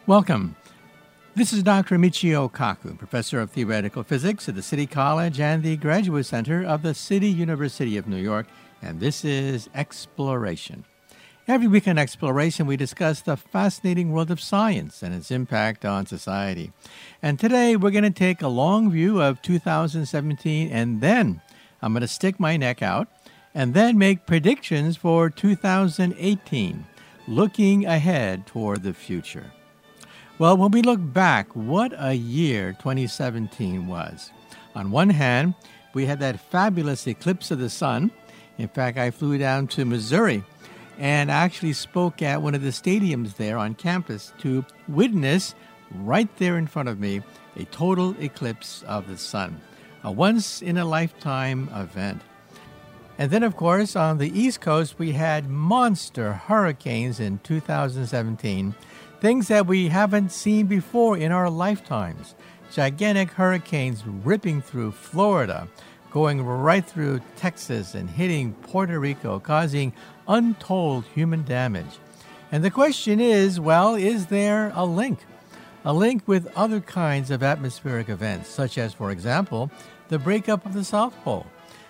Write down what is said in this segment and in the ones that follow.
Welcome. This is Dr. Michio Kaku, Professor of Theoretical Physics at the City College and the Graduate Center of the City University of New York, and this is Exploration. Every week on Exploration, we discuss the fascinating world of science and its impact on society. And today, we're going to take a long view of 2017, and then I'm going to stick my neck out and then make predictions for 2018, looking ahead toward the future. Well, when we look back, what a year 2017 was. On one hand, we had that fabulous eclipse of the sun. In fact, I flew down to Missouri and actually spoke at one of the stadiums there on campus to witness, right there in front of me, a total eclipse of the sun, a once-in-a-lifetime event. And then, of course, on the East Coast, we had monster hurricanes in 2017, things that we haven't seen before in our lifetimes. Gigantic hurricanes ripping through Florida, going right through Texas and hitting Puerto Rico, causing untold human damage. And the question is, well, is there a link? A link with other kinds of atmospheric events, such as, for example, the breakup of the South Pole.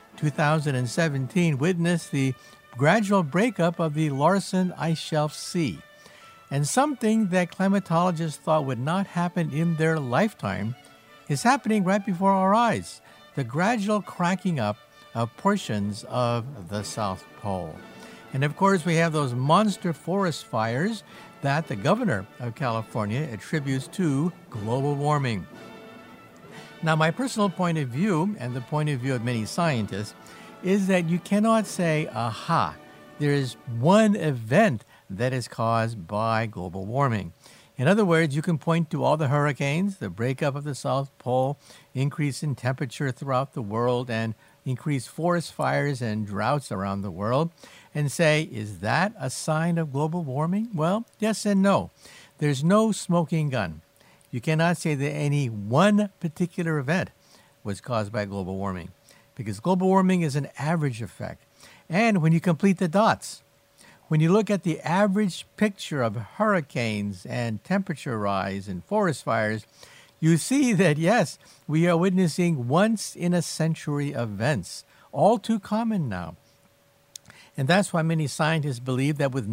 2017 witnessed the gradual breakup of the Larsen Ice Shelf Sea. And something that climatologists thought would not happen in their lifetime is happening right before our eyes, the gradual cracking up of portions of the South Pole. And of course, we have those monster forest fires that the governor of California attributes to global warming. Now, my personal point of view, and the point of view of many scientists, is that you cannot say, aha, there is one event that is caused by global warming. In other words, you can point to all the hurricanes, the breakup of the South Pole, increase in temperature throughout the world, and increased forest fires and droughts around the world, and say, is that a sign of global warming? Well, yes and no. There's no smoking gun. You cannot say that any one particular event was caused by global warming, because global warming is an average effect. And when you complete the dots, when you look at the average picture of hurricanes and temperature rise and forest fires, you see that, yes, we are witnessing once-in-a-century events, all too common now. And that's why many scientists believe that with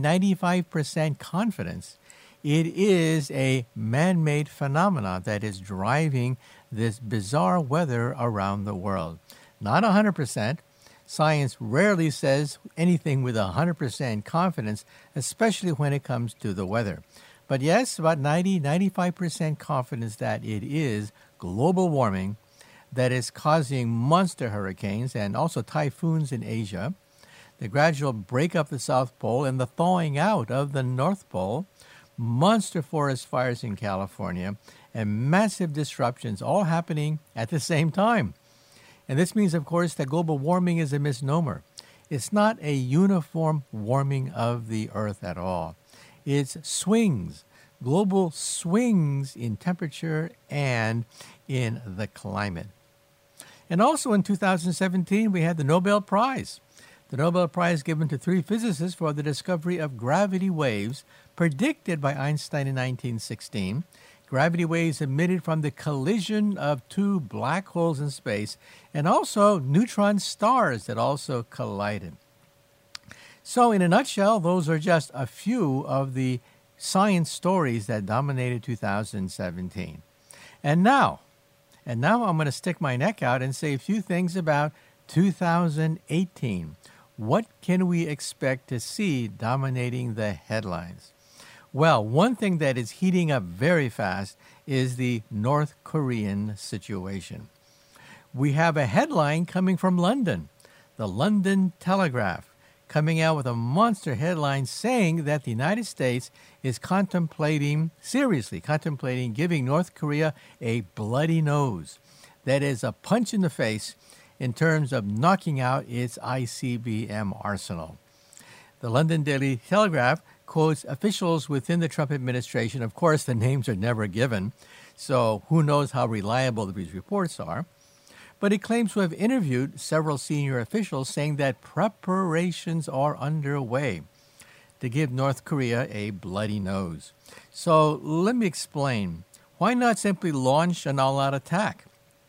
95% confidence, it is a man-made phenomenon that is driving this bizarre weather around the world. Not 100%. Science rarely says anything with 100% confidence, especially when it comes to the weather. But yes, about 95% confidence that it is global warming that is causing monster hurricanes and also typhoons in Asia, the gradual breakup of the South Pole and the thawing out of the North Pole, monster forest fires in California, and massive disruptions all happening at the same time. And this means, of course, that global warming is a misnomer. It's not a uniform warming of the Earth at all. It's swings, global swings in temperature and in the climate. And also in 2017, we had the Nobel Prize. The Nobel Prize given to 3 physicists for the discovery of gravity waves predicted by Einstein in 1916. Gravity waves emitted from the collision of 2 black holes in space, and also neutron stars that also collided. So in a nutshell, those are just a few of the science stories that dominated 2017. And now I'm going to stick my neck out and say a few things about 2018. What can we expect to see dominating the headlines? Well, one thing that is heating up very fast is the North Korean situation. We have a headline coming from London, the London Telegraph, coming out with a monster headline saying that the United States is seriously contemplating giving North Korea a bloody nose. That is a punch in the face in terms of knocking out its ICBM arsenal. The London Daily Telegraph quotes officials within the Trump administration. Of course, the names are never given, so who knows how reliable these reports are. But it claims to have interviewed several senior officials saying that preparations are underway. to give North Korea a bloody nose. So let me explain. Why not simply launch an all-out attack?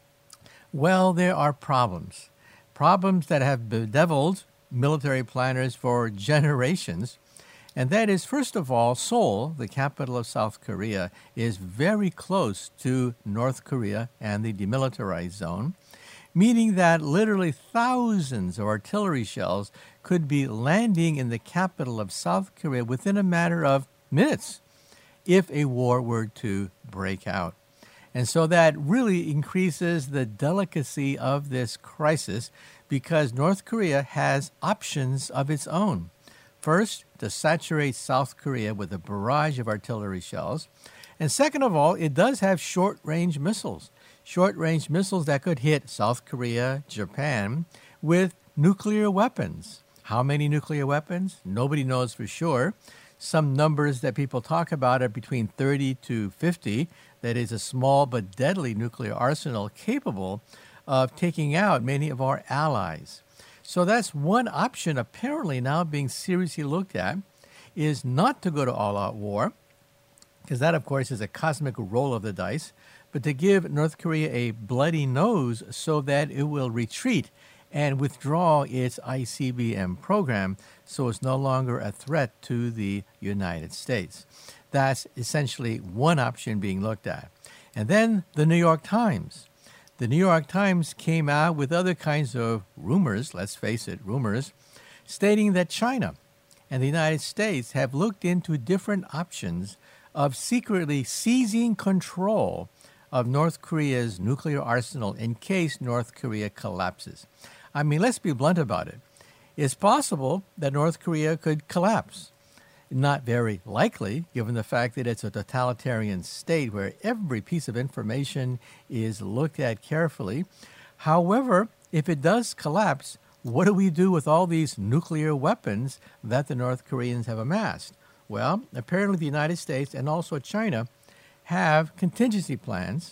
Well, there are problems. Problems that have bedeviled military planners for generations. And that is, first of all, Seoul, the capital of South Korea, is very close to North Korea and the demilitarized zone, meaning that literally thousands of artillery shells could be landing in the capital of South Korea within a matter of minutes if a war were to break out. And so that really increases the delicacy of this crisis because North Korea has options of its own. First, to saturate South Korea with a barrage of artillery shells. And second of all, it does have short-range missiles. Short-range missiles that could hit South Korea, Japan, with nuclear weapons. How many nuclear weapons? Nobody knows for sure. Some numbers that people talk about are between 30 to 50. That is a small but deadly nuclear arsenal capable of taking out many of our allies. So that's one option apparently now being seriously looked at, is not to go to all-out war, because that, of course, is a cosmic roll of the dice, but to give North Korea a bloody nose so that it will retreat and withdraw its ICBM program so it's no longer a threat to the United States. That's essentially one option being looked at. And then the New York Times. The New York Times came out with other kinds of rumors, let's face it, rumors, stating that China and the United States have looked into different options of secretly seizing control of North Korea's nuclear arsenal in case North Korea collapses. I mean, let's be blunt about it. It's possible that North Korea could collapse. Not very likely, given the fact that it's a totalitarian state where every piece of information is looked at carefully. However, if it does collapse, what do we do with all these nuclear weapons that the North Koreans have amassed? Well, apparently the United States and also China have contingency plans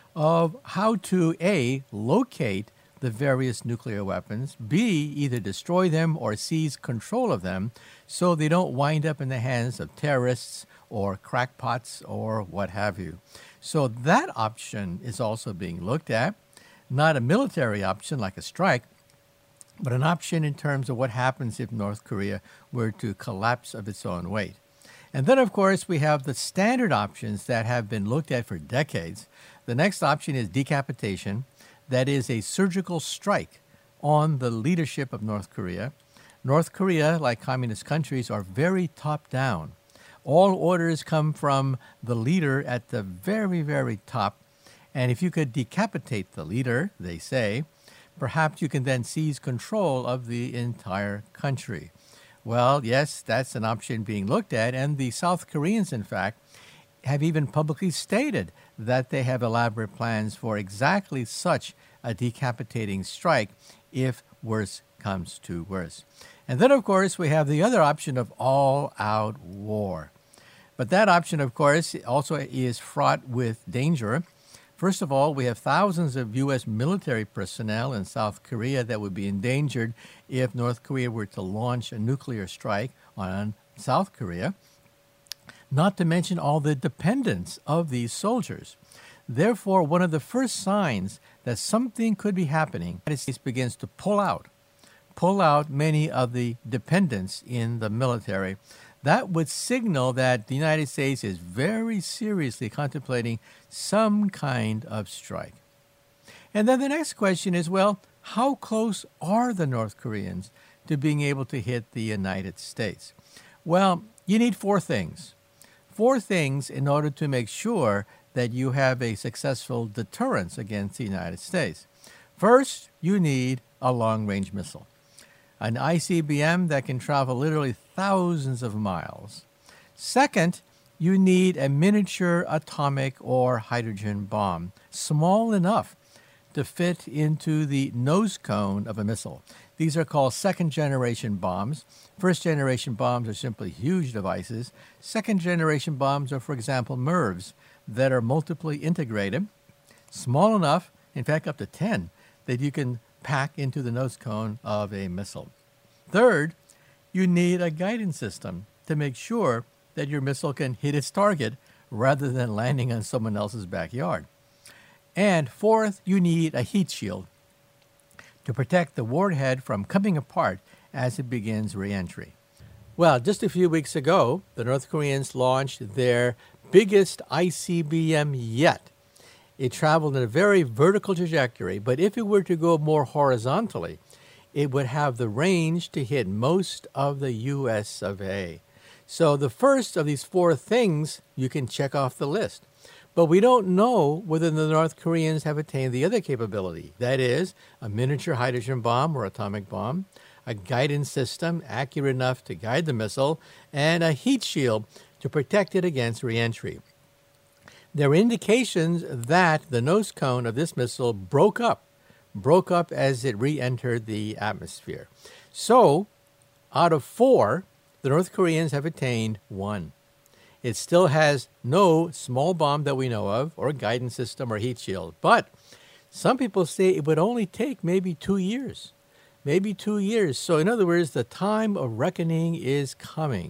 of how to, A, locate the various nuclear weapons, B, either destroy them or seize control of them so they don't wind up in the hands of terrorists or crackpots or what have you. So that option is also being looked at, not a military option like a strike, but an option in terms of what happens if North Korea were to collapse of its own weight. And then, of course, we have the standard options that have been looked at for decades. The next option is decapitation. That is a surgical strike on the leadership of North Korea. North Korea, like communist countries, are very top-down. All orders come from the leader at the very, very top. And if you could decapitate the leader, they say, perhaps you can then seize control of the entire country. Well, yes, that's an option being looked at. And the South Koreans, in fact, have even publicly stated that they have elaborate plans for exactly such a decapitating strike if worse comes to worse. And then, of course, we have the other option of all-out war. But that option, of course, also is fraught with danger. First of all, we have thousands of U.S. military personnel in South Korea that would be endangered if North Korea were to launch a nuclear strike on South Korea, not to mention all the dependents of these soldiers. Therefore, one of the first signs that something could be happening, the United States begins to pull out many of the dependents in the military. That would signal that the United States is very seriously contemplating some kind of strike. And then the next question is, well, how close are the North Koreans to being able to hit the United States? Well, you need four things. Four things in order to make sure that you have a successful deterrence against the United States. First, you need a long-range missile, an ICBM that can travel literally thousands of miles. Second, you need a miniature atomic or hydrogen bomb, small enough to fit into the nose cone of a missile. These are called second-generation bombs. First-generation bombs are simply huge devices. Second-generation bombs are, for example, MIRVs that are multiply integrated, small enough, in fact up to 10, that you can pack into the nose cone of a missile. Third, you need a guidance system to make sure that your missile can hit its target rather than landing on someone else's backyard. And fourth, you need a heat shield to protect the warhead from coming apart as it begins re-entry. Well, just a few weeks ago, the North Koreans launched their biggest ICBM yet. It traveled in a very vertical trajectory, but if it were to go more horizontally, it would have the range to hit most of the U.S. of A. So the first of these four things you can check off the list. But we don't know whether the North Koreans have attained the other capability. That is, a miniature hydrogen bomb or atomic bomb, a guidance system accurate enough to guide the missile, and a heat shield to protect it against re-entry. There are indications that the nose cone of this missile broke up as it re-entered the atmosphere. So, out of four, the North Koreans have attained one. It still has no small bomb that we know of, or guidance system or heat shield. But some people say it would only take maybe 2 years. Maybe 2 years. So in other words, the time of reckoning is coming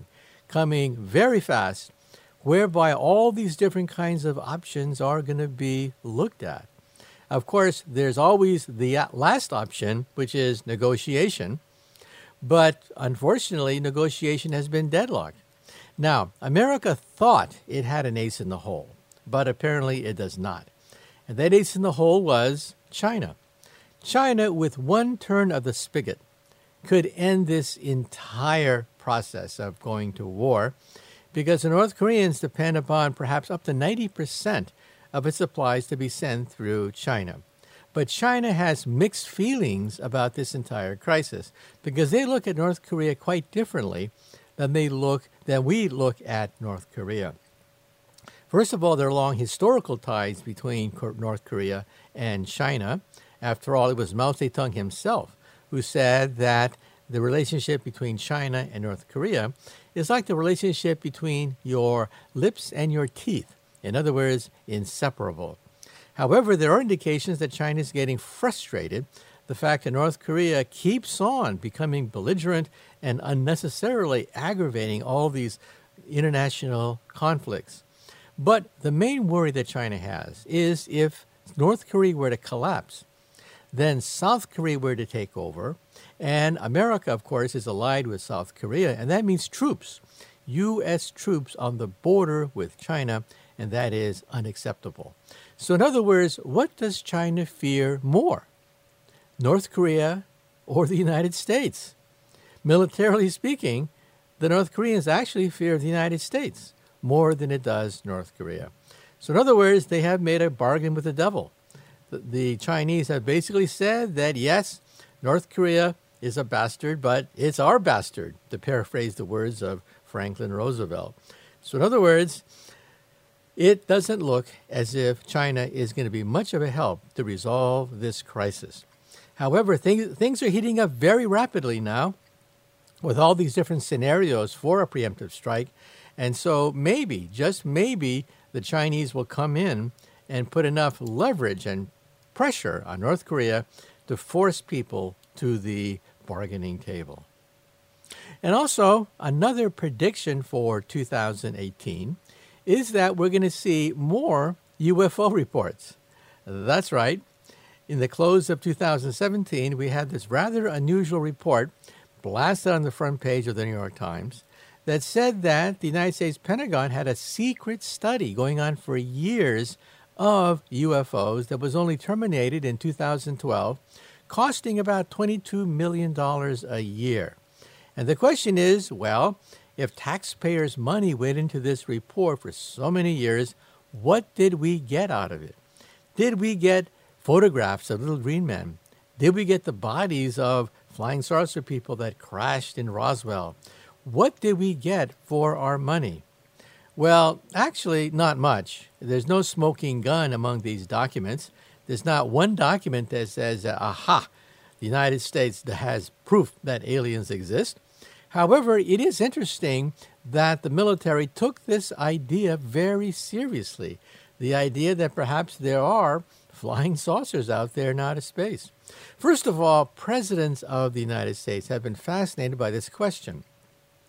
very fast, whereby all these different kinds of options are going to be looked at. Of course, there's always the last option, which is negotiation. But unfortunately, negotiation has been deadlocked. Now, America thought it had an ace in the hole, but apparently it does not. And that ace in the hole was China. China, with one turn of the spigot, could end this entire process of going to war because the North Koreans depend upon perhaps up to 90% of its supplies to be sent through China. But China has mixed feelings about this entire crisis because they look at North Korea quite differently than we look at North Korea. First of all, there are long historical ties between North Korea and China. After all, it was Mao Zedong himself who said that the relationship between China and North Korea is like the relationship between your lips and your teeth. In other words, inseparable. However, there are indications that China is getting frustrated. The fact that North Korea keeps on becoming belligerent and unnecessarily aggravating all these international conflicts. But the main worry that China has is if North Korea were to collapse, then South Korea were to take over, and America, of course, is allied with South Korea, and that means troops, U.S. troops on the border with China, and that is unacceptable. So in other words, what does China fear more? North Korea or the United States? Militarily speaking, the North Koreans actually fear the United States more than it does North Korea. So in other words, they have made a bargain with the devil. The Chinese have basically said that, yes, North Korea is a bastard, but it's our bastard, to paraphrase the words of Franklin Roosevelt. So in other words, it doesn't look as if China is going to be much of a help to resolve this crisis. However, things are heating up very rapidly now with all these different scenarios for a preemptive strike. And so maybe, just maybe, the Chinese will come in and put enough leverage and pressure on North Korea to force people to the bargaining table. And also, another prediction for 2018 is that we're going to see more UFO reports. That's right. In the close of 2017, we had this rather unusual report blasted on the front page of the New York Times that said that the United States Pentagon had a secret study going on for years of UFOs that was only terminated in 2012, costing about $22 million a year. And the question is, well, if taxpayers' money went into this report for so many years, what did we get out of it? Did we get photographs of little green men? Did we get the bodies of flying saucer people that crashed in Roswell? What did we get for our money? Well, actually, not much. There's no smoking gun among these documents. There's not one document that says, aha, the United States has proof that aliens exist. However, it is interesting that the military took this idea very seriously, the idea that perhaps there are flying saucers out there in outer space. First of all, presidents of the United States have been fascinated by this question.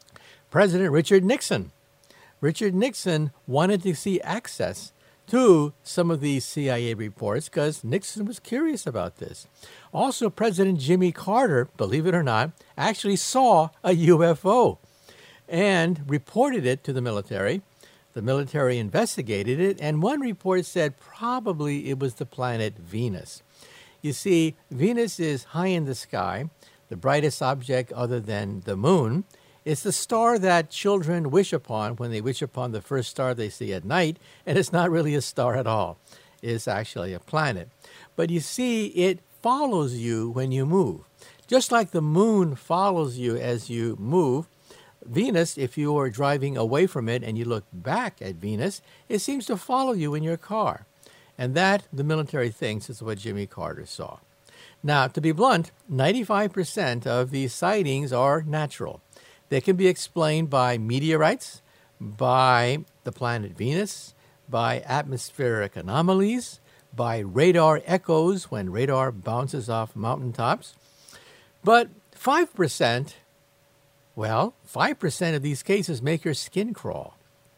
President Richard Nixon. Richard Nixon wanted to see access to some of these CIA reports because Nixon was curious about this. Also, President Jimmy Carter, believe it or not, actually saw a UFO and reported it to the military. The military investigated it, and one report said probably it was the planet Venus. You see, Venus is high in the sky, the brightest object other than the moon. It's the star that children wish upon when they wish upon the first star they see at night, and it's not really a star at all. It's actually a planet. But you see, it follows you when you move. Just like the moon follows you as you move, Venus, if you are driving away from it and you look back at Venus, it seems to follow you in your car. And that, the military thinks, is what Jimmy Carter saw. Now, to be blunt, 95% of these sightings are natural. They can be explained by meteorites, by the planet Venus, by atmospheric anomalies, by radar echoes when radar bounces off mountaintops. But 5%, well, 5% of these cases make your skin crawl.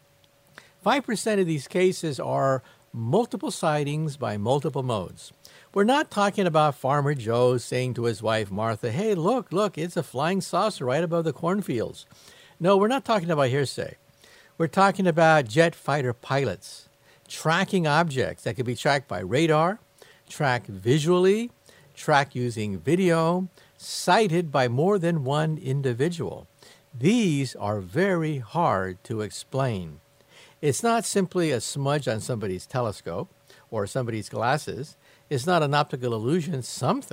5% of these cases are multiple sightings by multiple modes. We're not talking about Farmer Joe saying to his wife, Martha, hey, look, it's a flying saucer right above the cornfields. No, we're not talking about hearsay. We're talking about jet fighter pilots tracking objects that can be tracked by radar, tracked visually, tracked using video, sighted by more than one individual. These are very hard to explain. It's not simply a smudge on somebody's telescope or somebody's glasses. It's not an optical illusion.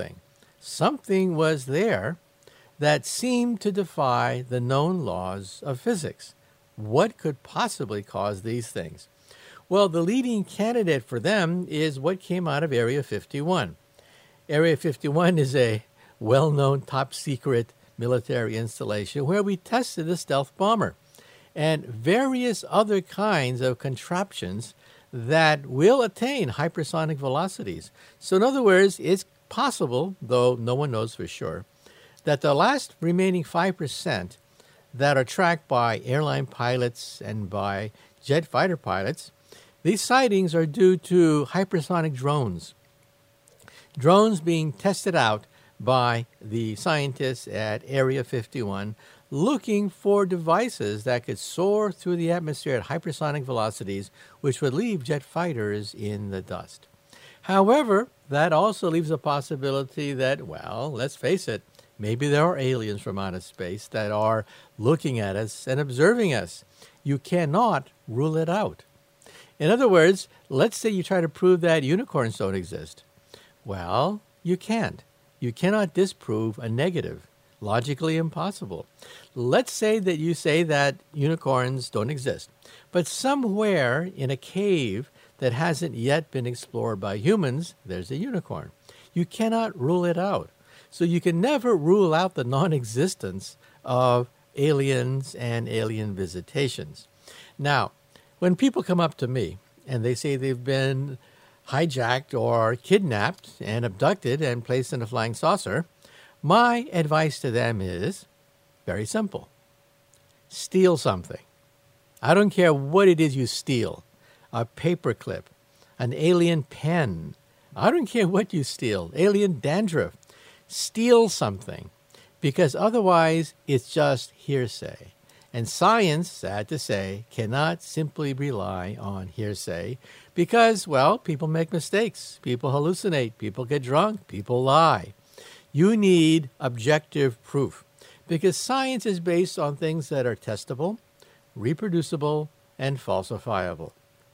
Something was there that seemed to defy the known laws of physics. What could possibly cause these things? Well, the leading candidate for them is what came out of Area 51. Area 51 is a well-known top-secret military installation where we tested a stealth bomber and various other kinds of contraptions that will attain hypersonic velocities. So in other words, it's possible, though no one knows for sure, that the last remaining 5% that are tracked by airline pilots and by jet fighter pilots, these sightings are due to hypersonic drones. Drones being tested out by the scientists at Area 51 looking for devices that could soar through the atmosphere at hypersonic velocities, which would leave jet fighters in the dust. However, that also leaves a possibility that, well, let's face it, maybe there are aliens from outer space that are looking at us and observing us. You cannot rule it out. In other words, let's say you try to prove that unicorns don't exist. Well, you can't. You cannot disprove a negative. Logically impossible. Let's say that you say that unicorns don't exist, but somewhere in a cave that hasn't yet been explored by humans, there's a unicorn. You cannot rule it out. So you can never rule out the non-existence of aliens and alien visitations. Now, when people come up to me and they say they've been hijacked or kidnapped and abducted and placed in a flying saucer, my advice to them is very simple. Steal something. I don't care what it is you steal. A paperclip, an alien pen. I don't care what you steal. Alien dandruff. Steal something, because otherwise it's just hearsay. And science, sad to say, cannot simply rely on hearsay because, well, people make mistakes. People hallucinate. People get drunk. People lie. You need objective proof because science is based on things that are testable, reproducible, and falsifiable.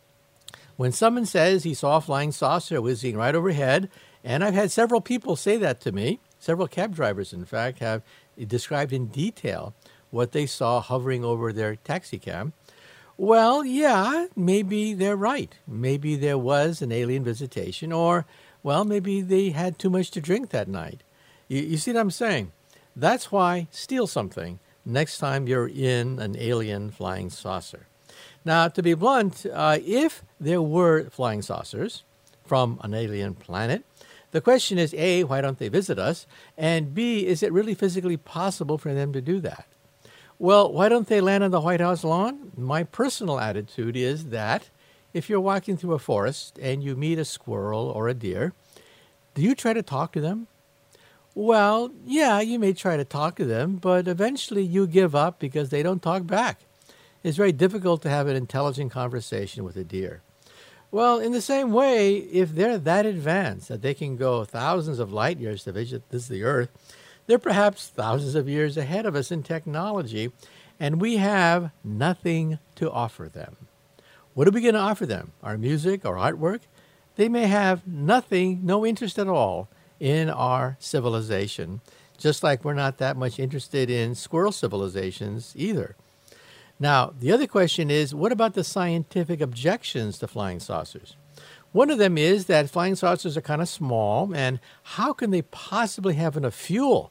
When someone says he saw a flying saucer whizzing right overhead, and I've had several people say that to me, several cab drivers, in fact, have described in detail what they saw hovering over their taxi cab. Well, yeah, maybe they're right. Maybe there was an alien visitation, or, well, maybe they had too much to drink that night. You see what I'm saying? That's why steal something next time you're in an alien flying saucer. Now, to be blunt, if there were flying saucers from an alien planet, the question is, A, why don't they visit us? And B, is it really physically possible for them to do that? Well, why don't they land on the White House lawn? My personal attitude is that if you're walking through a forest and you meet a squirrel or a deer, do you try to talk to them? Well, yeah, you may try to talk to them, but eventually you give up because they don't talk back. It's very difficult to have an intelligent conversation with a deer. Well, in the same way, if they're that advanced that they can go thousands of light years to visit the Earth, they're perhaps thousands of years ahead of us in technology, and we have nothing to offer them. What are we going to offer them? Our music, our artwork? They may have nothing, no interest at all in our civilization, just like we're not that much interested in squirrel civilizations either. Now, the other question is, what about the scientific objections to flying saucers? One of them is that flying saucers are kind of small, and how can they possibly have enough fuel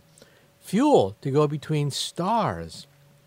to go between stars?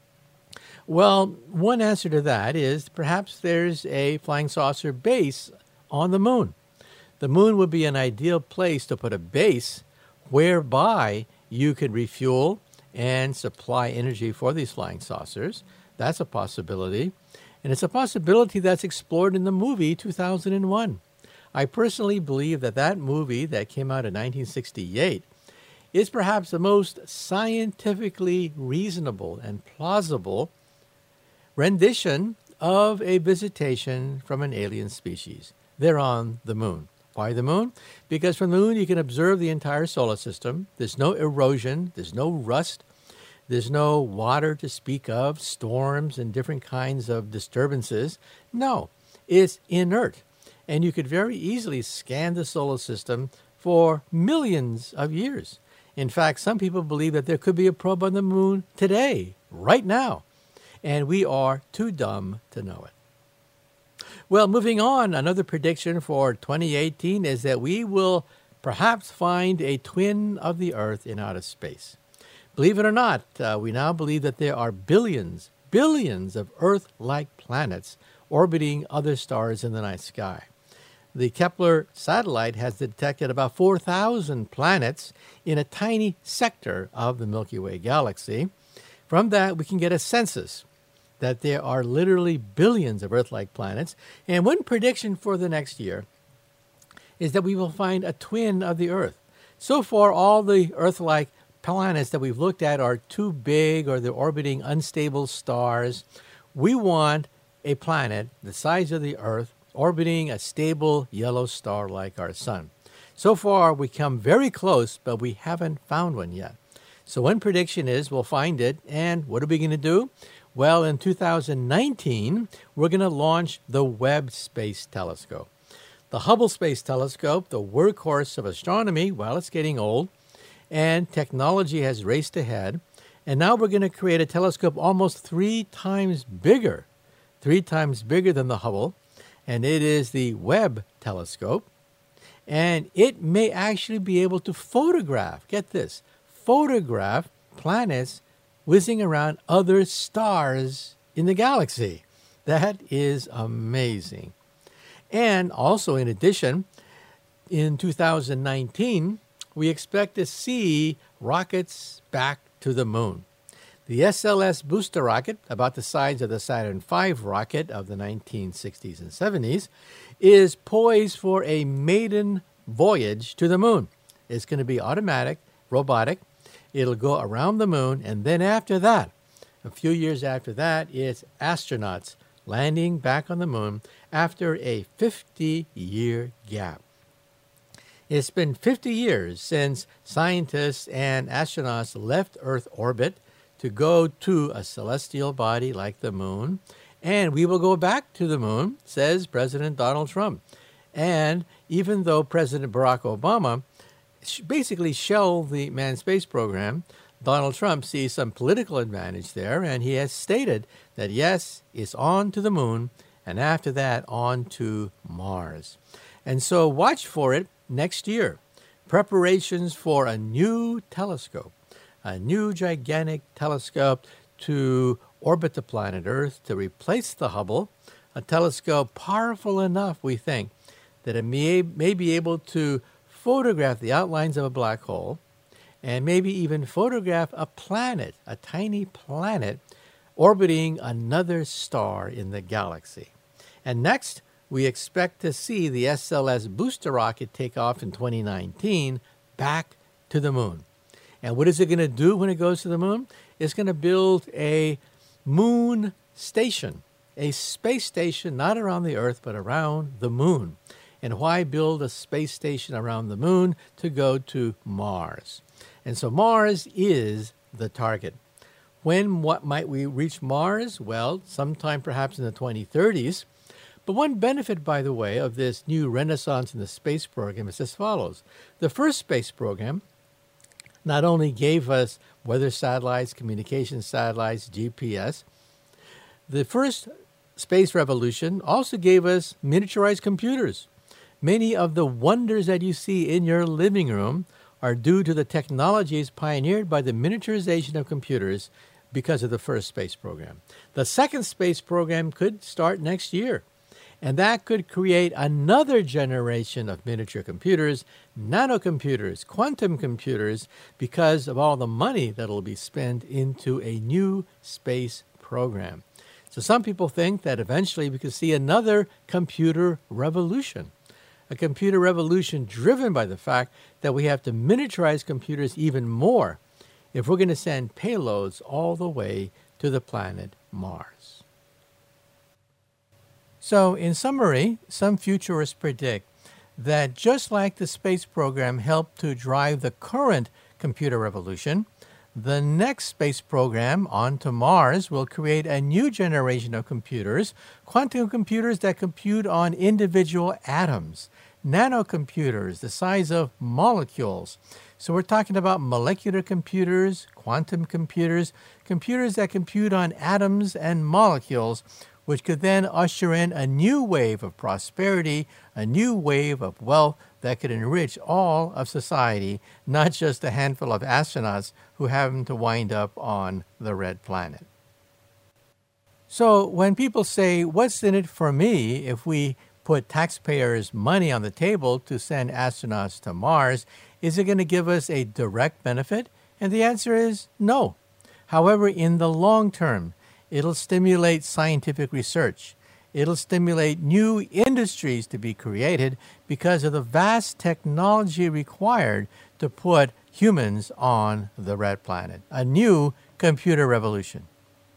Well, one answer to that is perhaps there's a flying saucer base on the moon. The moon would be an ideal place to put a base whereby you could refuel and supply energy for these flying saucers. That's a possibility. And it's a possibility that's explored in the movie 2001. I personally believe that that movie that came out in 1968 is perhaps the most scientifically reasonable and plausible rendition of a visitation from an alien species. They're on the moon. Why the moon? Because from the moon you can observe the entire solar system. There's no erosion. There's no rust. There's no water to speak of, storms and different kinds of disturbances. No, it's inert. And you could very easily scan the solar system for millions of years. In fact, some people believe that there could be a probe on the moon today, right now. And we are too dumb to know it. Well, moving on, another prediction for 2018 is that we will perhaps find a twin of the Earth in outer space. Believe it or not, we now believe that there are billions of Earth-like planets orbiting other stars in the night sky. The Kepler satellite has detected about 4,000 planets in a tiny sector of the Milky Way galaxy. From that, we can get a census that there are literally billions of Earth-like planets. And one prediction for the next year is that we will find a twin of the Earth. So far, all the Earth-like planets that we've looked at are too big or they're orbiting unstable stars. We want a planet the size of the Earth orbiting a stable yellow star like our sun. So far, we come very close, but we haven't found one yet. So one prediction is we'll find it, and what are we going to do? Well, in 2019, we're going to launch the Webb Space Telescope. The Hubble Space Telescope, the workhorse of astronomy, well, it's getting old, and technology has raced ahead. And now we're going to create a telescope almost 3 times bigger than the Hubble, and it is the Webb Telescope. And it may actually be able to photograph, get this, photograph planets whizzing around other stars in the galaxy. That is amazing. And also, in addition, in 2019, we expect to see rockets back to the moon. The SLS booster rocket, about the size of the Saturn V rocket of the 1960s and 70s, is poised for a maiden voyage to the moon. It's going to be automatic, robotic. It'll go around the moon, and then after that, a few years after that, it's astronauts landing back on the moon after a 50-year gap. It's been 50 years since scientists and astronauts left Earth orbit to go to a celestial body like the moon, and we will go back to the moon, says President Donald Trump. And even though President Barack Obama basically shelved the manned space program, Donald Trump sees some political advantage there, and he has stated that, yes, it's on to the moon, and after that, on to Mars. And so watch for it next year. Preparations for a new telescope, a new gigantic telescope to orbit the planet Earth, to replace the Hubble, a telescope powerful enough, we think, that it may be able to photograph the outlines of a black hole, and maybe even photograph a planet, a tiny planet, orbiting another star in the galaxy. And next, we expect to see the SLS booster rocket take off in 2019 back to the moon. And what is it going to do when it goes to the moon? It's going to build a moon station, a space station not around the Earth but around the moon. And why build a space station around the moon? To go to Mars. And so Mars is the target. What might we reach Mars? Well, sometime perhaps in the 2030s. But one benefit, by the way, of this new renaissance in the space program is as follows. The first space program not only gave us weather satellites, communication satellites, GPS, the first space revolution also gave us miniaturized computers. Many of the wonders that you see in your living room are due to the technologies pioneered by the miniaturization of computers because of the first space program. The second space program could start next year, and that could create another generation of miniature computers, nanocomputers, quantum computers, because of all the money that will be spent into a new space program. So some people think that eventually we could see another computer revolution. A computer revolution driven by the fact that we have to miniaturize computers even more if we're going to send payloads all the way to the planet Mars. So, in summary, some futurists predict that just like the space program helped to drive the current computer revolution, the next space program on to Mars will create a new generation of computers, quantum computers that compute on individual atoms, nanocomputers the size of molecules. So we're talking about molecular computers, quantum computers, computers that compute on atoms and molecules, which could then usher in a new wave of prosperity, a new wave of wealth that could enrich all of society, not just a handful of astronauts who happen to wind up on the red planet. So when people say, what's in it for me if we put taxpayers' money on the table to send astronauts to Mars, is it going to give us a direct benefit? And the answer is no. However, in the long term, it'll stimulate scientific research. It'll stimulate new industries to be created because of the vast technology required to put humans on the red planet. A new computer revolution.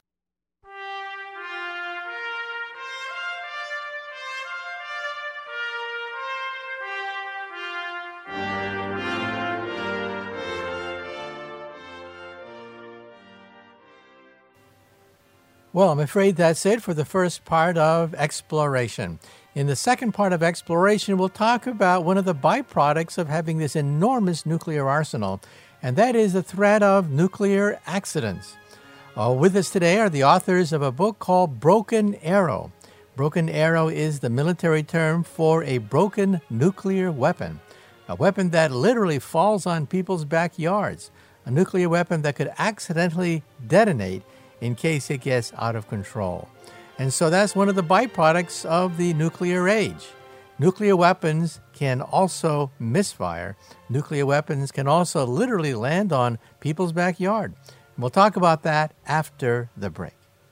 Well, I'm afraid that's it for the first part of Exploration. In the second part of Exploration, we'll talk about one of the byproducts of having this enormous nuclear arsenal, and that is the threat of nuclear accidents. With us today are the authors of a book called Broken Arrow. Broken Arrow is the military term for a broken nuclear weapon, a weapon that literally falls on people's backyards, a nuclear weapon that could accidentally detonate in case it gets out of control. And so that's one of the byproducts of the nuclear age. Nuclear weapons can also misfire. Nuclear weapons can also literally land on people's backyard. And we'll talk about that after the break.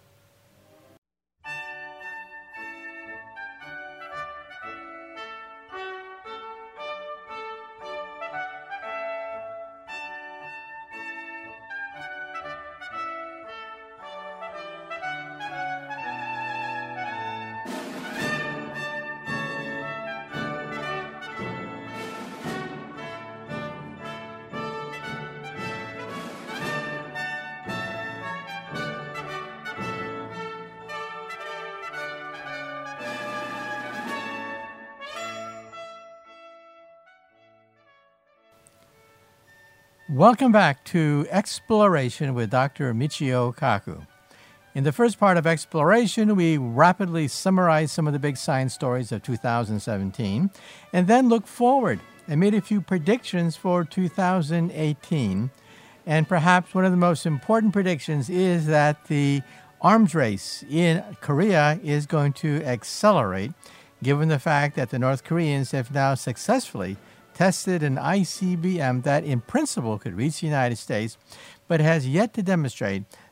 Welcome back to Exploration with Dr. Michio Kaku. In the first part of Exploration, we rapidly summarized some of the big science stories of 2017 and then looked forward and made a few predictions for 2018. And perhaps one of the most important predictions is that the arms race in Korea is going to accelerate, given the fact that the North Koreans have now successfully tested an ICBM that in principle could reach the United States, but has yet to demonstrate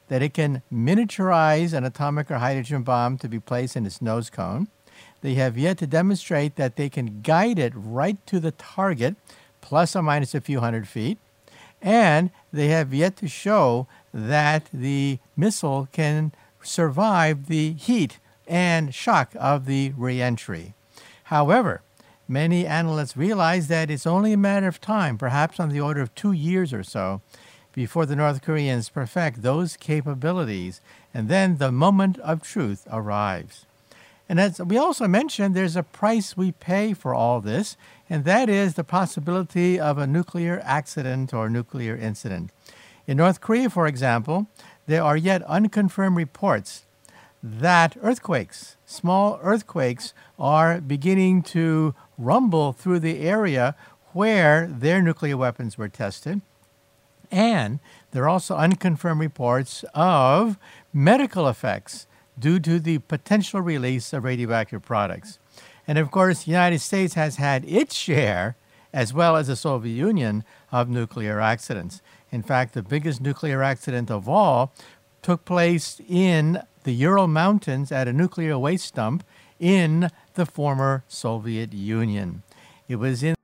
that it can miniaturize an atomic or hydrogen bomb to be placed in its nose cone. They have yet to demonstrate that they can guide it right to the target, plus or minus a few hundred feet. And they have yet to show that the missile can survive the heat and shock of the reentry. However, many analysts realize that it's only a matter of time, perhaps on the order of 2 years or so, before the North Koreans perfect those capabilities, and then the moment of truth arrives. And as we also mentioned, there's a price we pay for all this, and that is the possibility of a nuclear accident or nuclear incident. In North Korea, for example, there are yet unconfirmed reports that earthquakes, small earthquakes, are beginning to rumble through the area where their nuclear weapons were tested. And there are also unconfirmed reports of medical effects due to the potential release of radioactive products. And of course, the United States has had its share, as well as the Soviet Union, of nuclear accidents. In fact, the biggest nuclear accident of all took place in the Ural Mountains at a nuclear waste dump in the former Soviet Union. It was in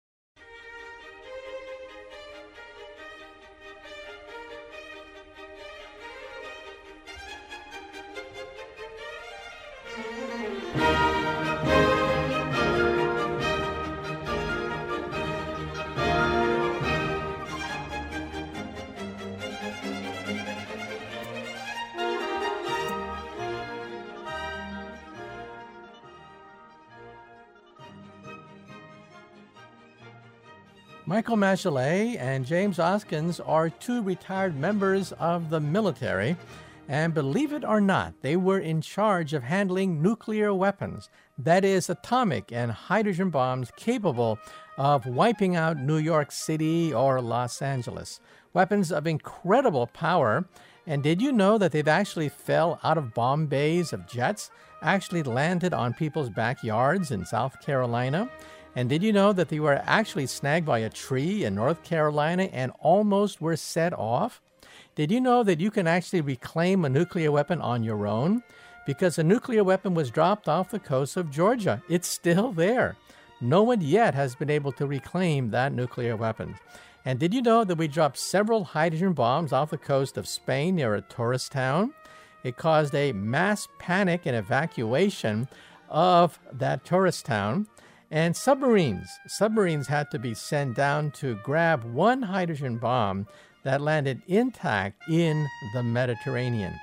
Michael Machelet and James Oskins are two retired members of the military, and believe it or not, they were in charge of handling nuclear weapons, that is, atomic and hydrogen bombs capable of wiping out New York City or Los Angeles. Weapons of incredible power. And did you know that they've actually fell out of bomb bays of jets, actually landed on people's backyards in South Carolina? And did you know that they were actually snagged by a tree in North Carolina and almost were set off? Did you know that you can actually reclaim a nuclear weapon on your own? Because a nuclear weapon was dropped off the coast of Georgia. It's still there. No one yet has been able to reclaim that nuclear weapon. And did you know that we dropped several hydrogen bombs off the coast of Spain near a tourist town? It caused a mass panic and evacuation of that tourist town. And submarines had to be sent down to grab one hydrogen bomb that landed intact in the Mediterranean.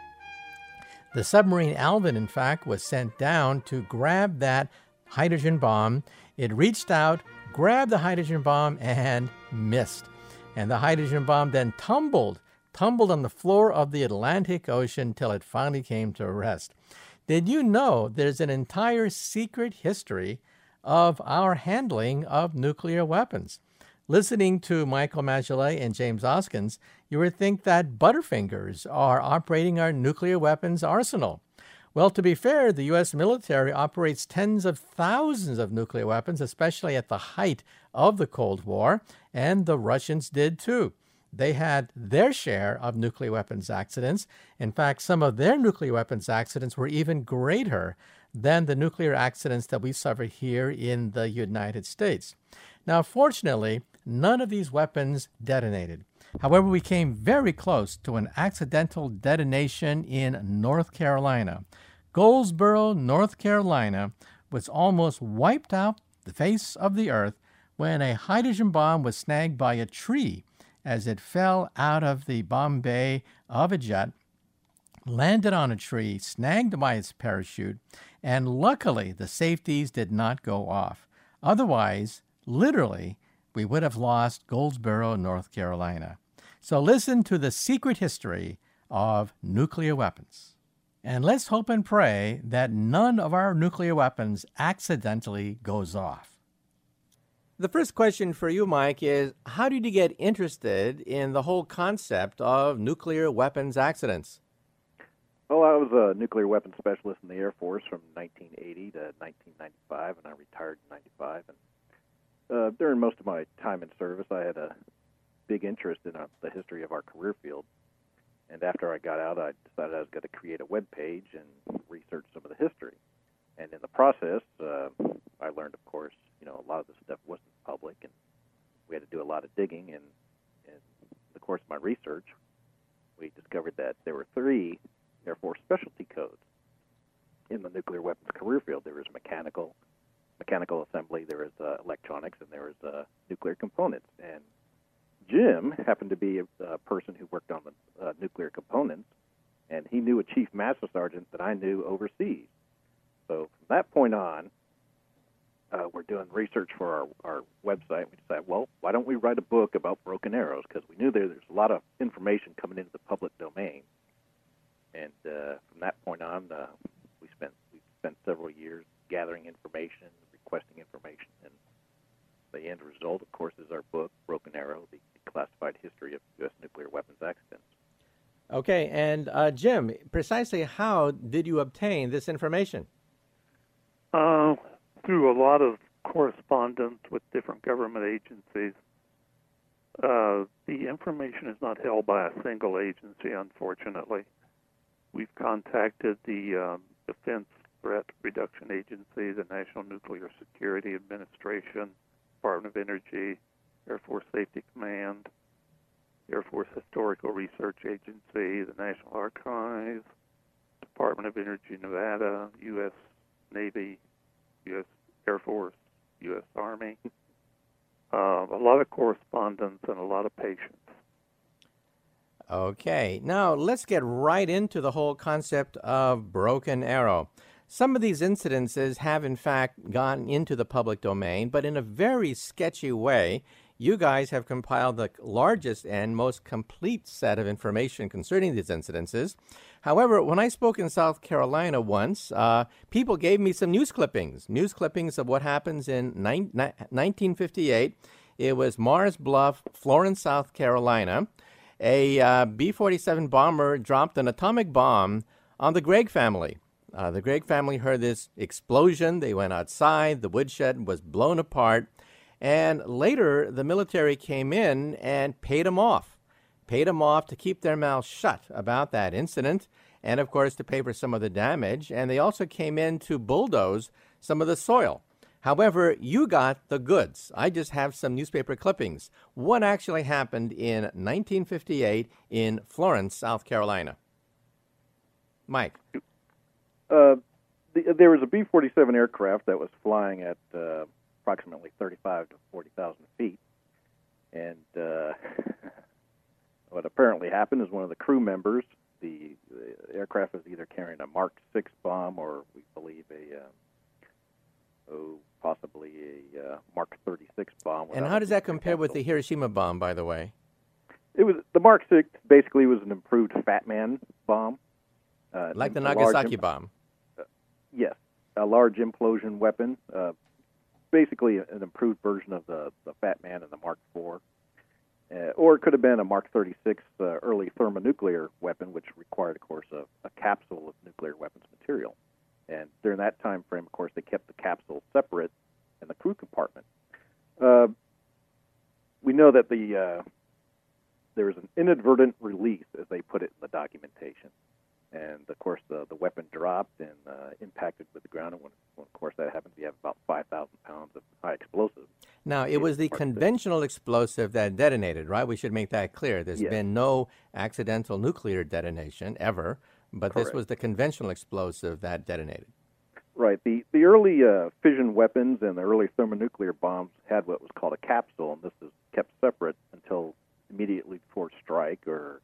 The submarine Alvin, in fact, was sent down to grab that hydrogen bomb. It reached out, grabbed the hydrogen bomb, and missed. And the hydrogen bomb then tumbled on the floor of the Atlantic Ocean till it finally came to rest. Did you know there's an entire secret history of our handling of nuclear weapons? Listening to Michael Machelet and James Oskins, you would think that Butterfingers are operating our nuclear weapons arsenal. Well, to be fair, the U.S. military operates tens of thousands of nuclear weapons, especially at the height of the Cold War, and the Russians did too. They had their share of nuclear weapons accidents. In fact, some of their nuclear weapons accidents were even greater than the nuclear accidents that we suffer here in the United States. Now, fortunately, none of these weapons detonated. However, we came very close to an accidental detonation in North Carolina. Goldsboro, North Carolina, was almost wiped out the face of the earth when a hydrogen bomb was snagged by a tree as it fell out of the bomb bay of a jet, landed on a tree, snagged by its parachute, and luckily the safeties did not go off. Otherwise, literally, we would have lost Goldsboro, North Carolina. So listen to the secret history of nuclear weapons. And let's hope and pray that none of our nuclear weapons accidentally goes off. The first question for you, Mike, is how did you get interested in the whole concept of nuclear weapons accidents? Well, I was a nuclear weapons specialist in the Air Force from 1980 to 1995, and I retired in 95. And during most of my time in service, I had a big interest in the history of our career field. And after I got out, I decided I was going to create a web page and research some of the history. And in the process, I learned, of course, a lot of this stuff wasn't public, and we had to do a lot of digging. And in the course of my research, we discovered that there were 3 Air Force specialty codes in the nuclear weapons career field. There was mechanical assembly, there was electronics, and there was nuclear components. And Jim happened to be a person who worked on the nuclear components, and he knew a chief master sergeant that I knew overseas. So from that point on, we're doing research for our website. We decided, well, why don't we write a book about broken arrows? Because we knew there's a lot of information coming into the public domain. And from that point on, we spent several years gathering information, requesting information, and the end result, of course, is our book, Broken Arrow, the Classified History of U.S. Nuclear Weapons Accidents. Okay, and Jim, precisely how did you obtain this information? Through a lot of correspondence with different government agencies. The information is not held by a single agency, unfortunately. We've contacted the Defense Threat Reduction Agency, the National Nuclear Security Administration, Department of Energy, Air Force Safety Command, Air Force Historical Research Agency, the National Archives, Department of Energy, Nevada, U.S. Navy, U.S. Air Force, U.S. Army. A lot of correspondence and a lot of patience. Okay, now let's get right into the whole concept of broken arrow. Some of these incidences have, in fact, gone into the public domain, but in a very sketchy way. You guys have compiled the largest and most complete set of information concerning these incidences. However, when I spoke in South Carolina once, people gave me some news clippings of what happens in 1958. It was Mars Bluff, Florence, South Carolina. A B-47 bomber dropped an atomic bomb on the Gregg family. The Gregg family heard this explosion. They went outside. The woodshed was blown apart. And later, the military came in and paid them off to keep their mouths shut about that incident, and of course to pay for some of the damage. And they also came in to bulldoze some of the soil. However, you got the goods. I just have some newspaper clippings. What actually happened in 1958 in Florence, South Carolina? Mike. There was a B-47 aircraft that was flying at approximately 35 to 40,000 feet. And what apparently happened is one of the crew members, the aircraft was either carrying a Mark 6 bomb or we believe possibly a Mark 36 bomb. And how does that compare with the Hiroshima bomb, by the way? It was the Mark 6 basically was an improved Fat Man bomb. Like the Nagasaki bomb? Yes, a large implosion weapon. Basically an improved version of the Fat Man and the Mark IV. Or it could have been a Mark 36 early thermonuclear weapon, which required, of course, a capsule of nuclear weapons material. And during that time frame, of course, they kept the capsule separate in the crew compartment. We know that there was an inadvertent release, as they put it in the documentation. And, of course, the weapon dropped and impacted with the ground. And when, of course, that happens, you have about 5,000 pounds of high explosive. Now, it was the conventional explosive that detonated, right? We should make that clear. There's been no accidental nuclear detonation ever, but Correct. This was the conventional explosive that detonated. Right. The early fission weapons and the early thermonuclear bombs had what was called a capsule, and this is kept separate until immediately before strike or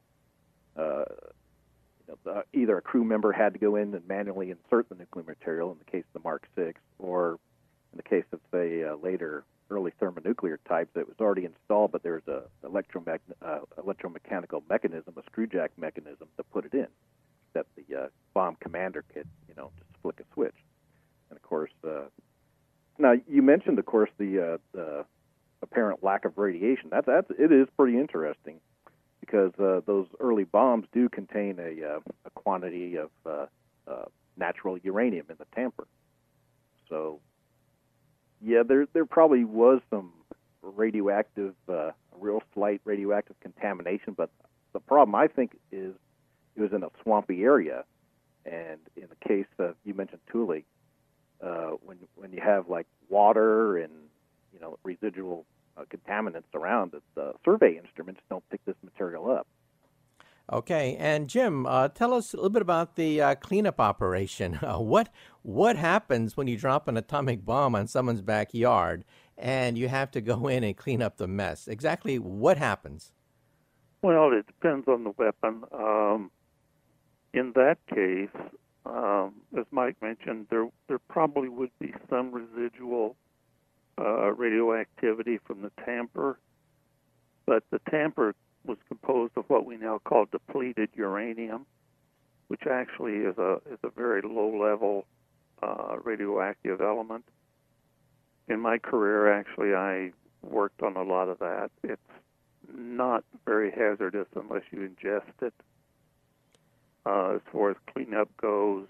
either a crew member had to go in and manually insert the nuclear material in the case of the Mark VI, or in the case of, say, later early thermonuclear types, it was already installed, but there was a electromechanical mechanism, a screw jack mechanism to put it in, that the bomb commander could, just flick a switch. And, of course, now you mentioned, of course, the apparent lack of radiation. It is pretty interesting, because those early bombs do contain a quantity of natural uranium in the tamper. So, yeah, there probably was some radioactive, real slight radioactive contamination, but the problem, I think, is it was in a swampy area. And in the case of, you mentioned Thule, when you have like water and residual contaminants around, the survey instruments don't pick this material up. Okay, and Jim, tell us a little bit about the cleanup operation. What happens when you drop an atomic bomb on someone's backyard and you have to go in and clean up the mess? Exactly what happens? Well, it depends on the weapon. In that case, as Mike mentioned, there probably would be some residual radioactivity from the tamper, but the tamper was composed of what we now call depleted uranium, which actually is a very low-level radioactive element. In my career, actually, I worked on a lot of that. It's not very hazardous unless you ingest it. As far as cleanup goes,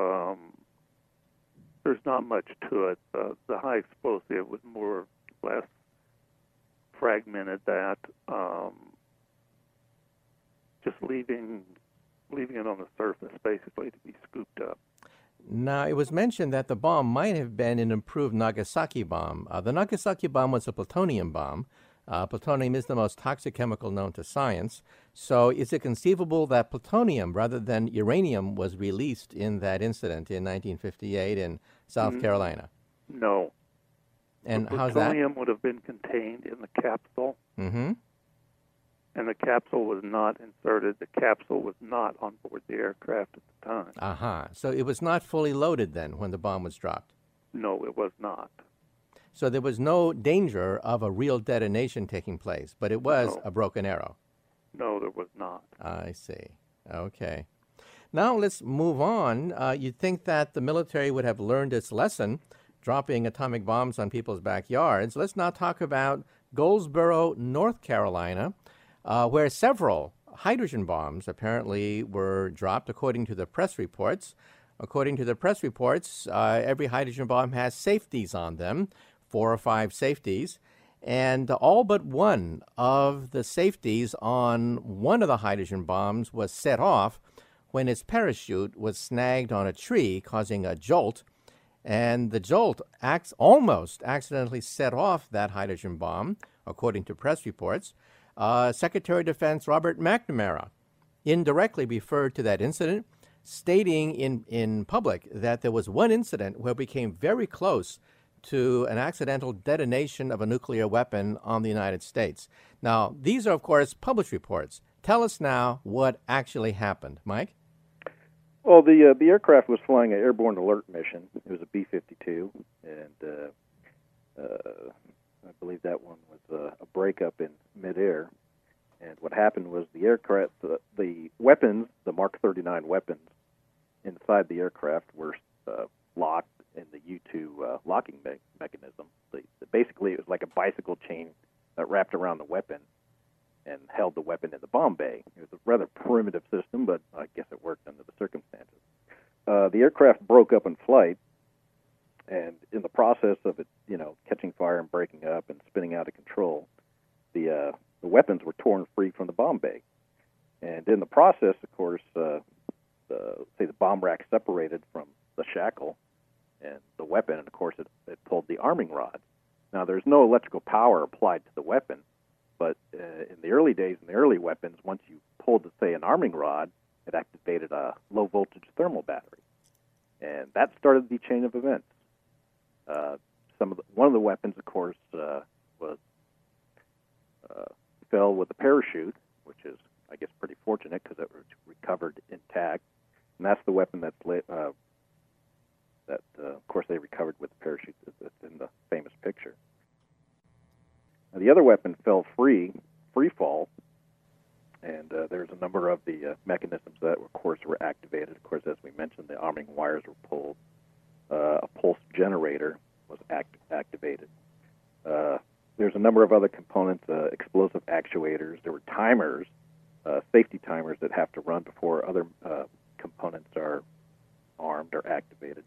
there's not much to it. The high explosive was more or less fragmented that. Just leaving it on the surface, basically, to be scooped up. Now, it was mentioned that the bomb might have been an improved Nagasaki bomb. The Nagasaki bomb was a plutonium bomb. Plutonium is the most toxic chemical known to science. So is it conceivable that plutonium, rather than uranium, was released in that incident in 1958 in South Carolina? No. And the how's that? Plutonium would have been contained in the capsule. Mm-hmm. And the capsule was not inserted. The capsule was not on board the aircraft at the time. Aha. So it was not fully loaded then when the bomb was dropped? No, it was not. So there was no danger of a real detonation taking place, but it was a broken arrow? No, there was not. I see. Okay. Now let's move on. You'd think that the military would have learned its lesson, dropping atomic bombs on people's backyards. Let's now talk about Goldsboro, North Carolina, where several hydrogen bombs apparently were dropped, according to the press reports. According to the press reports, every hydrogen bomb has safeties on them, 4 or 5 safeties, and all but one of the safeties on one of the hydrogen bombs was set off when its parachute was snagged on a tree, causing a jolt, and the jolt almost accidentally set off that hydrogen bomb, according to press reports. Secretary of Defense Robert McNamara indirectly referred to that incident, stating in public that there was one incident where we came very close to an accidental detonation of a nuclear weapon on the United States. Now, these are, of course, published reports. Tell us now what actually happened. Mike? Well, the aircraft was flying an airborne alert mission. It was a B-52, and I believe that one was a breakup in midair. And what happened was the aircraft, the weapons, the Mark 39 weapons inside the aircraft were locked in the U-2 locking mechanism. Basically, it was like a bicycle chain that wrapped around the weapon and held the weapon in the bomb bay. It was a rather primitive system, but I guess it worked under the circumstances. The aircraft broke up in flight, and in the process of it, catching fire and breaking up and spinning out of control, the weapons were torn free from the bomb bay. And in the process, of course, the bomb rack separated from the shackle and the weapon, and of course it pulled the arming rod. Now, there's no electrical power applied to the weapon, but in the early days, in the early weapons, once you pulled, say, an arming rod, it activated a low-voltage thermal battery. And that started the chain of events. One of the weapons, of course, fell with a parachute, which is, I guess, pretty fortunate because it was recovered intact. And that's the weapon that, of course, they recovered with the parachute that's in the famous picture. Now, the other weapon fell free fall, and there's a number of the mechanisms that, of course, were activated. Of course, as we mentioned, the arming wires were pulled. A pulse generator was activated. There's a number of other components, explosive actuators. There were timers, safety timers that have to run before other components are armed or activated.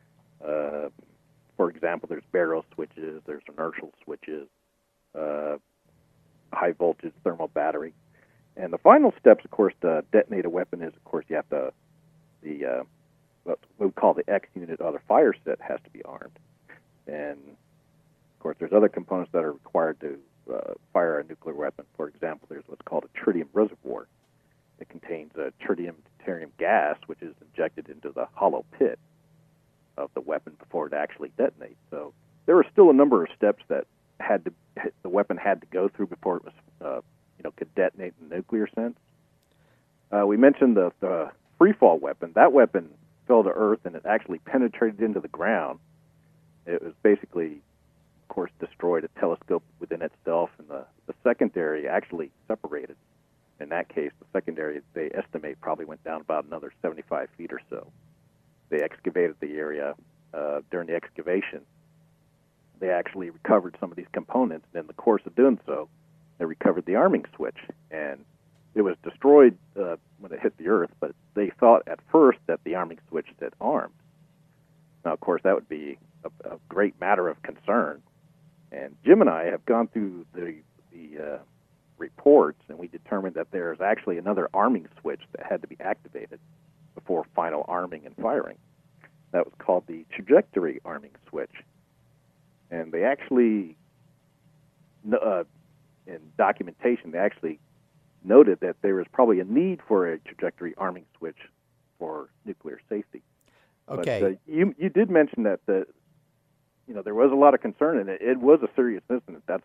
For example, there's barrel switches, there's inertial switches, high voltage thermal battery. And the final steps, of course, to detonate a weapon is, of course, you have to what we call the X unit, or the fire set, has to be armed. And of course, there's other components that are required to fire a nuclear weapon. For example, there's what's called a tritium reservoir. It contains a tritium-deuterium gas, which is injected into the hollow pit of the weapon before it actually detonates. So there were still a number of steps that the weapon had to go through before it was, could detonate in the nuclear sense. We mentioned the free-fall weapon. That weapon fell to Earth, and it actually penetrated into the ground. It was basically, of course, destroyed a telescope within itself, and the secondary actually separated. In that case, the secondary, they estimate, probably went down about another 75 feet or so. They excavated the area. During the excavation, they actually recovered some of these components, and in the course of doing so, they recovered the arming switch. And it was destroyed when it hit the Earth, but they thought at first that the arming switch had armed. Now, of course, that would be a great matter of concern. And Jim and I have gone through the reports, and we determined that there's actually another arming switch that had to be activated before final arming and firing. That was called the trajectory arming switch. And they actually, in documentation, they actually noted that there was probably a need for a trajectory arming switch for nuclear safety. Okay. But you did mention that there was a lot of concern, and it was a serious incident. That's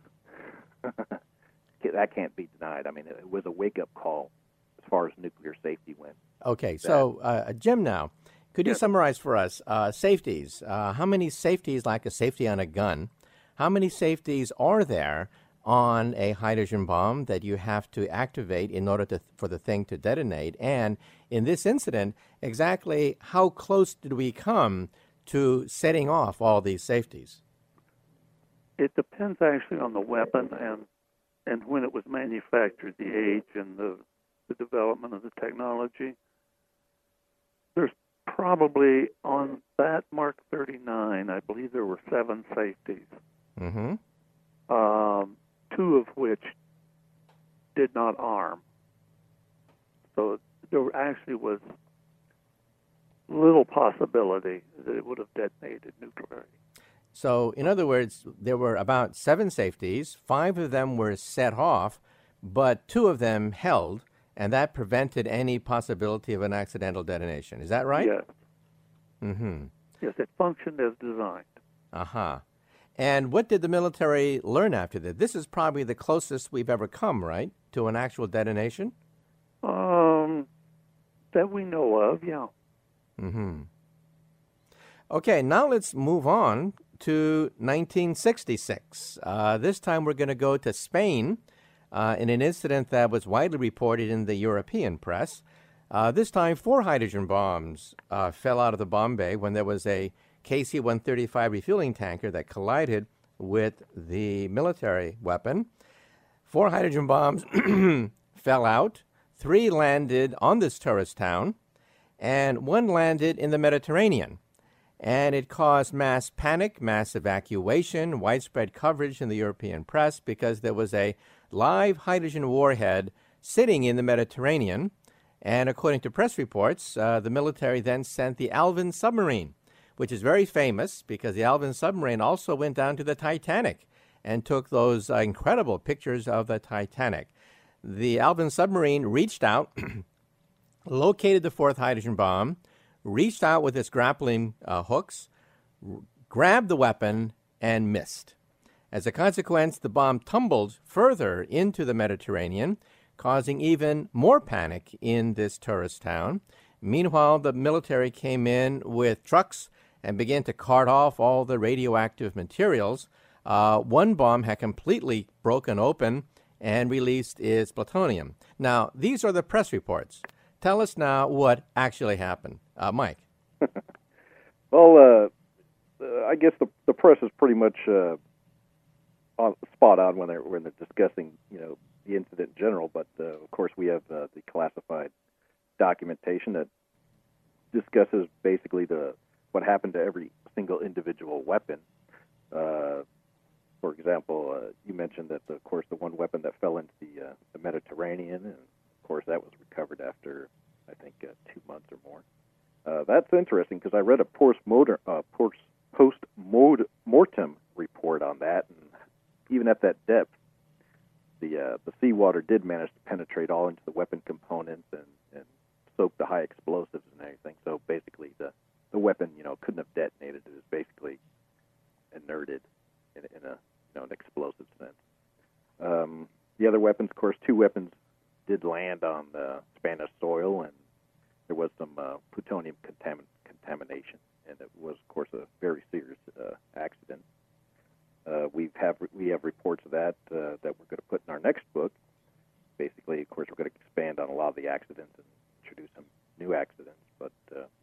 that can't be denied. I mean, it was a wake-up call as far as nuclear safety went. Okay, so Jim, now, could you summarize for us safeties? How many safeties, like a safety on a gun, how many safeties are there on a hydrogen bomb that you have to activate in order for the thing to detonate? And in this incident, exactly how close did we come to setting off all these safeties? It depends actually on the weapon and when it was manufactured, the age and the development of the technology. There's probably, on that Mark 39, I believe there were 7 safeties. Mm-hmm. 2 of which did not arm. So there actually was little possibility that it would have detonated nuclearly. So, in other words, there were about 7 safeties. 5 of them were set off, but 2 of them held, and that prevented any possibility of an accidental detonation. Is that right? Yes. Mm-hmm. Yes, it functioned as designed. Uh-huh. And what did the military learn after that? This is probably the closest we've ever come, right, to an actual detonation? That we know of, yeah. Mm-hmm. Okay, now let's move on to 1966. This time we're going to go to Spain in an incident that was widely reported in the European press. This time 4 hydrogen bombs fell out of the bomb bay when there was a KC-135 refueling tanker that collided with the military weapon. 4 hydrogen bombs fell out. 3 landed on this tourist town, and 1 landed in the Mediterranean. And it caused mass panic, mass evacuation, widespread coverage in the European press because there was a live hydrogen warhead sitting in the Mediterranean. And according to press reports, the military then sent the Alvin submarine, which is very famous because the Alvin submarine also went down to the Titanic and took those incredible pictures of the Titanic. The Alvin submarine reached out, located the 4th hydrogen bomb, reached out with its grappling hooks, grabbed the weapon, and missed. As a consequence, the bomb tumbled further into the Mediterranean, causing even more panic in this tourist town. Meanwhile, the military came in with trucks and began to cart off all the radioactive materials. 1 bomb had completely broken open and released its plutonium. Now, these are the press reports. Tell us now what actually happened. Mike. Well, I guess the press is pretty much spot on when they're discussing, the incident in general. But of course, we have the classified documentation that discusses basically what happened to every single individual weapon. For example, you mentioned that, of course, the one weapon that fell into the Mediterranean, and of course that was recovered after, I think, 2 months or more. That's interesting because I read a post-mortem report on that, and even at that depth, the seawater did manage to penetrate all into the weapon components and soak the high explosives and everything. So basically, the weapon, couldn't have detonated. It was basically inerted in an explosive sense. The other weapons, of course, 2 weapons did land on Spanish soil, and there was some plutonium contamination, and it was, of course, a very serious accident. We have reports of that we're going to put in our next book. Basically, of course, we're going to expand on a lot of the accidents and introduce some new accidents. But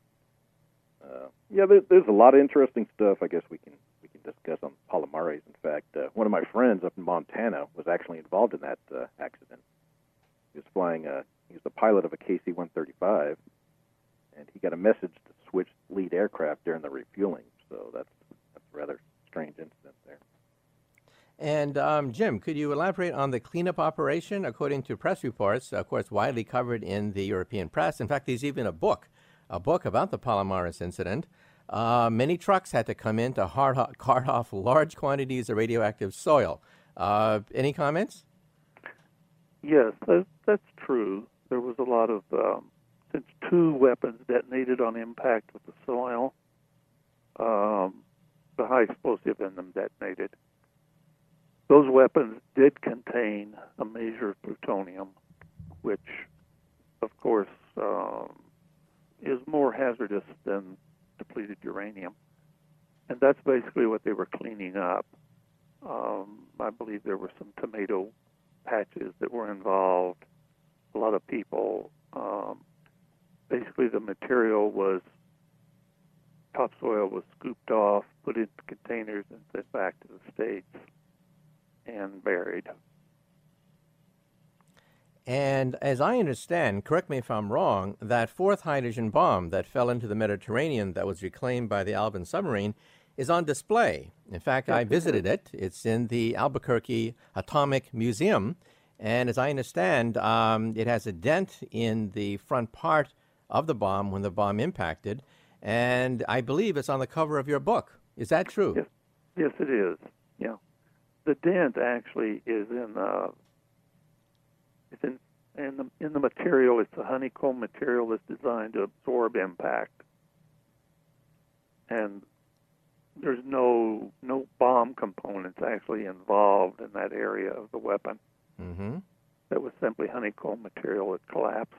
there's a lot of interesting stuff. I guess we can discuss on Palomares. In fact, one of my friends up in Montana was actually involved in that accident. He was flying. He was the pilot of a KC-135, and he got a message to switch lead aircraft during the refueling. So that's a rather strange incident there. And Jim, could you elaborate on the cleanup operation? According to press reports, of course, widely covered in the European press. In fact, there's even a book about the Palomares incident. Many trucks had to come in to cart off large quantities of radioactive soil. Any comments? Yes, that's true. There was a lot of, since 2 weapons detonated on impact with the soil, the high explosive in them detonated. Those weapons did contain a measure of plutonium, which, of course, is more hazardous than depleted uranium. And that's basically what they were cleaning up. I believe there were some tomato patches that were involved, a lot of people. Basically, the material was, topsoil was scooped off, put into containers, and sent back to the States and buried. And as I understand, correct me if I'm wrong, that 4th hydrogen bomb that fell into the Mediterranean that was reclaimed by the Alvin submarine is on display. In fact, I visited it. It's in the Albuquerque Atomic Museum. And as I understand, it has a dent in the front part of the bomb when the bomb impacted. And I believe it's on the cover of your book. Is that true? Yes, it is. Yeah. The dent actually is in the material. It's a honeycomb material that's designed to absorb impact, and there's no bomb components actually involved in that area of the weapon. Mm-hmm. That was simply honeycomb material that collapsed.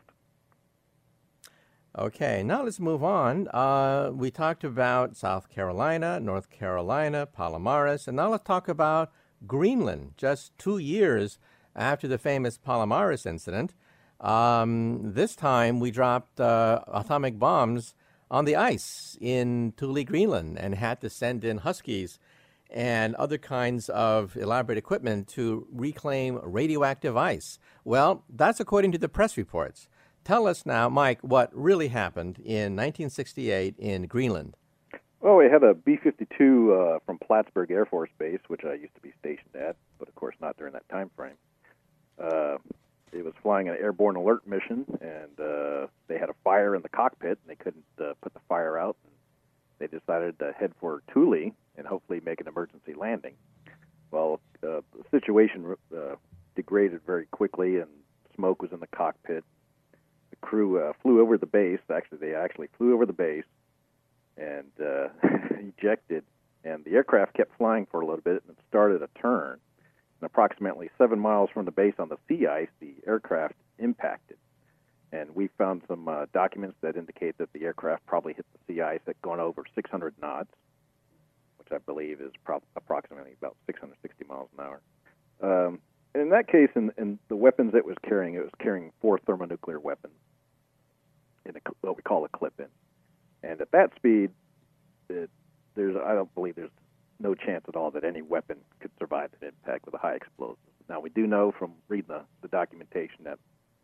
Okay, now let's move on. We talked about South Carolina, North Carolina, Palomares, and now let's talk about Greenland, just 2 years after the famous Palomares incident. This time we dropped atomic bombs on the ice in Thule, Greenland, and had to send in Huskies and other kinds of elaborate equipment to reclaim radioactive ice. Well, that's according to the press reports. Tell us now, Mike, what really happened in 1968 in Greenland. Well, we had a B-52 from Plattsburgh Air Force Base, which I used to be stationed at, but of course not during that time frame. It was flying an airborne alert mission, and they had a fire in the cockpit, and they couldn't put the fire out. And they decided to head for Thule and hopefully make an emergency landing. Well, the situation degraded very quickly, and smoke was in the cockpit. The crew flew over the base. They actually flew over the base and ejected, and the aircraft kept flying for a little bit, and it started a turn. And approximately 7 miles from the base on the sea ice, the aircraft impacted. And we found some documents that indicate that the aircraft probably hit the sea ice at going over 600 knots, which I believe is approximately about 660 miles an hour. In that case, in the weapons it was carrying 4 thermonuclear weapons in what we call a clip-in. And at that speed, I don't believe there's no chance at all that any weapon could survive an impact with a high explosive. Now, we do know from reading the documentation that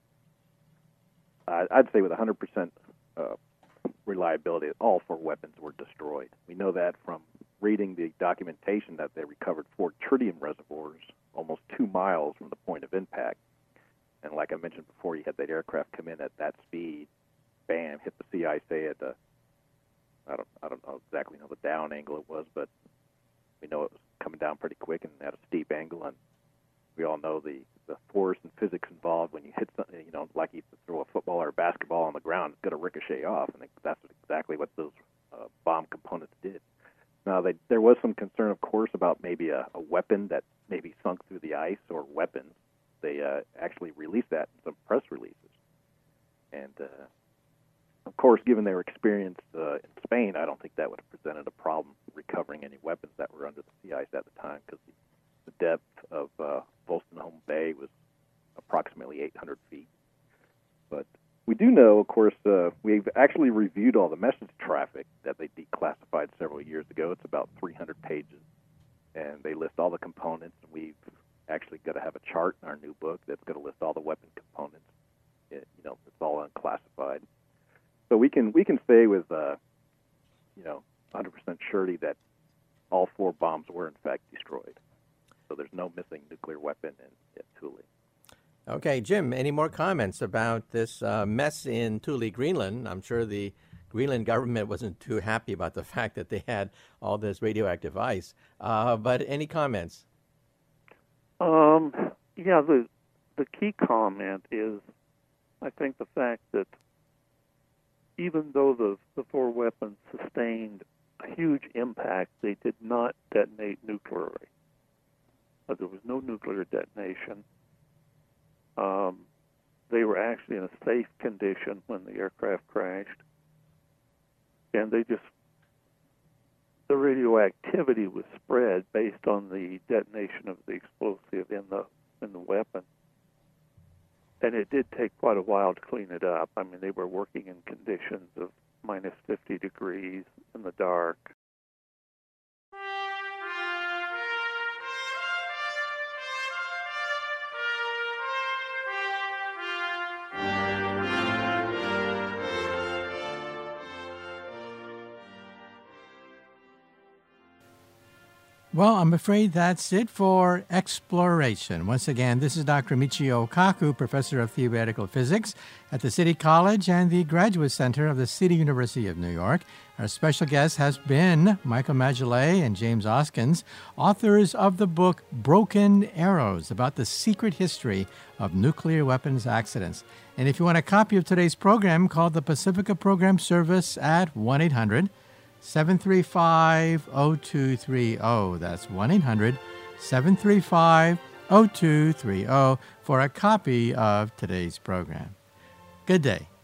I'd say with 100% reliability, all 4 weapons were destroyed. We know that from reading the documentation that they recovered 4 tritium reservoirs almost 2 miles from the point of impact. And like I mentioned before, you had that aircraft come in at that speed, bam, hit the sea ice, say at the, I don't know exactly the down angle it was, but we know it was coming down pretty quick and at a steep angle. And we all know the force and physics involved when you hit something, like you throw a football or a basketball on the ground, it's going to ricochet off. And that's exactly what those bomb components did. Now, there was some concern, of course, about maybe a weapon that maybe sunk through the ice or weapons. They actually released that in some press releases. And, of course, given their experience in Spain, I don't think that would have presented a problem recovering any weapons that were under the sea ice at the time, because the depth of Wolstenholme Bay was approximately 800 feet. But we do know, of course, we've actually reviewed all the message traffic that they declassified several years ago. It's about 300 pages, and they list all the components. We've actually got to have a chart in our new book that's going to list all the weapon components. It's all unclassified. So we can say with 100% surety that all 4 bombs were in fact destroyed. So there's no missing nuclear weapon in Thule. Okay, Jim, any more comments about this mess in Thule, Greenland? I'm sure the Greenland government wasn't too happy about the fact that they had all this radioactive ice. But any comments? Yeah, the key comment is, I think, the fact that even though the 4 weapons sustained a huge impact, they did not detonate nuclearly. There was no nuclear detonation. They were actually in a safe condition when the aircraft crashed, and the radioactivity was spread based on the detonation of the explosive in the weapon. And it did take quite a while to clean it up. I mean, they were working in conditions of minus 50 degrees in the dark. Well, I'm afraid that's it for Exploration. Once again, this is Dr. Michio Kaku, Professor of Theoretical Physics at the City College and the Graduate Center of the City University of New York. Our special guest has been Michael Magillet and James Oskins, authors of the book Broken Arrows, about the secret history of nuclear weapons accidents. And if you want a copy of today's program, call the Pacifica Program Service at 1-800-735-0230. That's 1-800-735-0230 for a copy of today's program. Good day.